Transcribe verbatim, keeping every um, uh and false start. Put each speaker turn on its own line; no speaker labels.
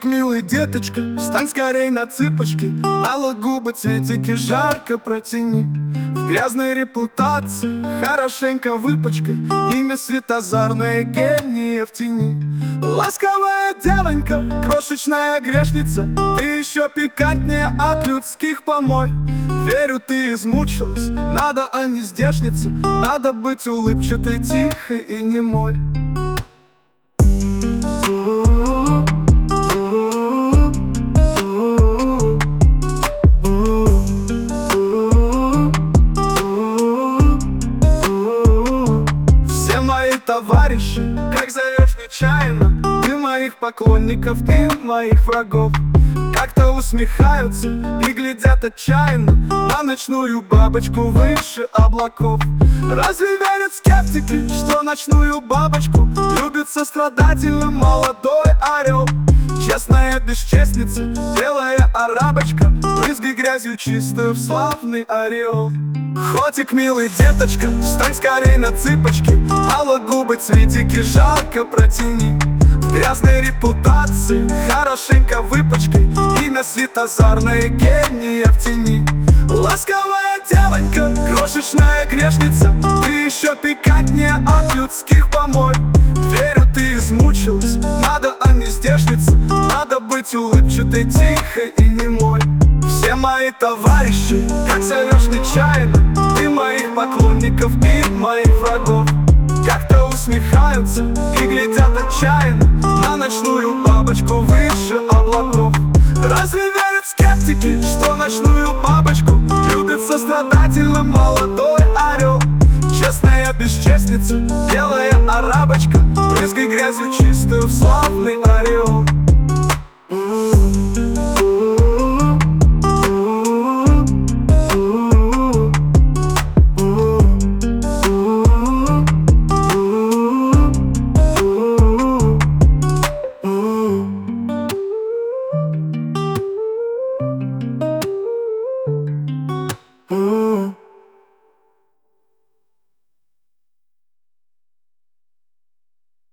Котик милый, деточка, встань скорей на цыпочки, алые губы цветики жарко протяни. В грязной репутации хорошенько выпачкай, имя светозарное, гения в тени. Ласковая девонька, крошечная грешница, ты еще пикантнее от людских помой. Верю, ты измучилась, надо, а не здешница, надо быть улыбчатой, тихой и немой. Все мои товарищи, как зовешь нечаянно, ты моих поклонников, ты моих врагов. Как-то усмехаются и глядят отчаянно на ночную бабочку выше облаков. Разве верят скептики, что ночную бабочку любит сострадательно молодой орел? Честная бесчестница, белая арабочка, брызги грязью чистую в славный ореол. Котик милый, деточка, встань скорей на цыпочки, алые губы цветики жарко протяни. В грязной репутации хорошенько выпачкай, имя светозарное, гения в тени. Ласковая девонька, крошечная грешница, ты еще пикантнее от людских помой. Верю, ты измучилась, надо, а не здешница, надо быть улыбчатой, тихой и немой. Все мои товарищи, как зовешь нечаянно, ты моих поклонников и моих врагов. Как-то усмехаются и глядят отчаянно на ночную бабочку выше облаков. Разве верят скептики, что ночную бабочку любит сострадательно молодой орел? Честная бесчестница, белая арабочка, брызгай грязью чистую в славный ореол.